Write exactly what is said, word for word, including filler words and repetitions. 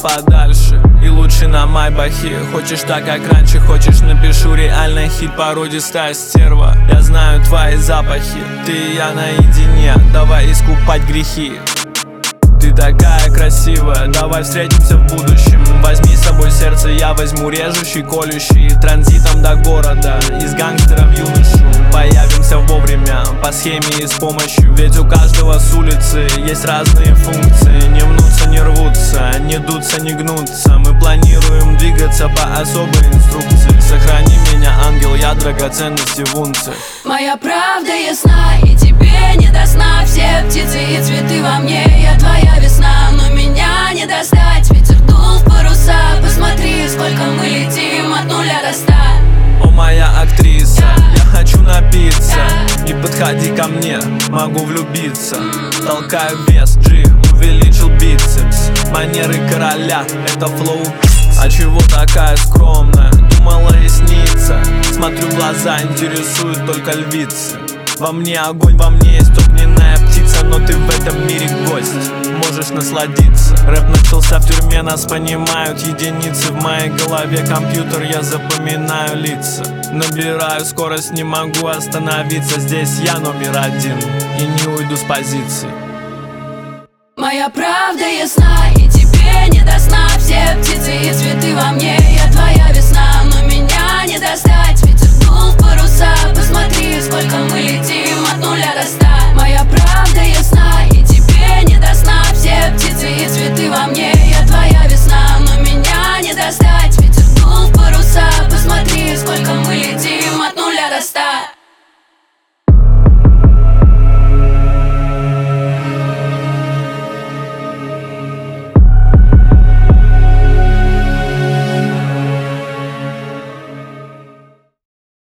подальше и лучше на майбахе. Хочешь так, как раньше, хочешь напишу реально хит. Породистая стерва, я знаю твои запахи. Ты и я наедине, давай искупать грехи. Ты такая красивая, давай встретимся в будущем. Возьми с собой сердце, я возьму режущий, колющий. Транзитом до города, из гангстера в юношу. Появимся вовремя, по схеме и с помощью. Ведь у каждого с улицы есть разные функции. Не мнутся, не рвутся, не дутся, не гнутся. Мы планируем двигаться по особой инструкции. Сохрани меня, ангел, я драгоценности в унциях. Моя правда ясна, и тебе не до сна. Все птицы и цветы во мне, я твоя весна. Но меня не достать, ветер дул в паруса. Посмотри, сколько мы летим от нуля до ста. О, моя актриса, я хочу напиться. Не подходи ко мне, могу влюбиться. Толкаю вес, G, увеличил бицепс. Манеры короля, это флоу. А чего такая скромная? Думала и снится. Смотрю в глаза, интересуют только львицы. Во мне огонь, во мне есть огненная птица. Но ты в этом мире гость, можешь насладиться. Рэп начался в тюрьме, нас понимают единицы. В моей голове компьютер, я запоминаю лица. Набираю скорость, не могу остановиться. Здесь я номер один и не уйду с позиции. Моя правда ясна, и